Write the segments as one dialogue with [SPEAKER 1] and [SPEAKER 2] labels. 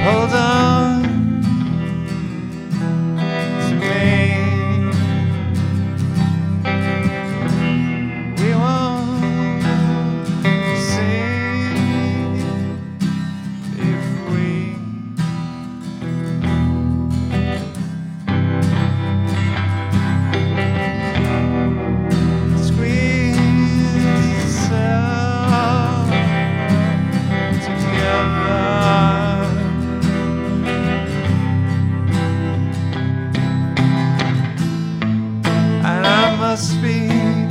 [SPEAKER 1] Hold on to me. We won't see if we squeeze ourselves together. And I must be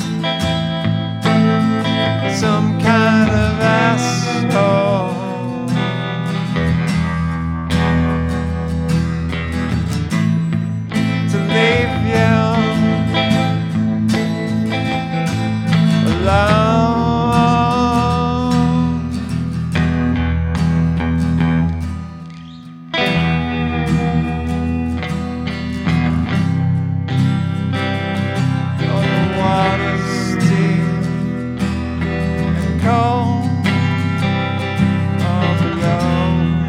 [SPEAKER 1] some kind of asshole to leave you alone. Oh, the water's deep and cold. All below,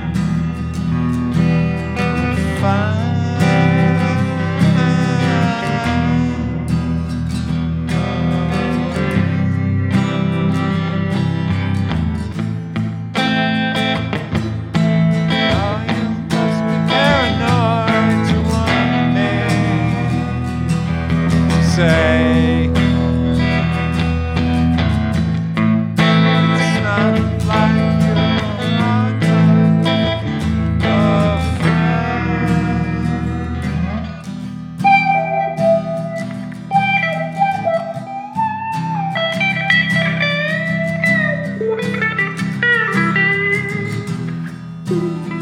[SPEAKER 1] say it's not like you're afraid.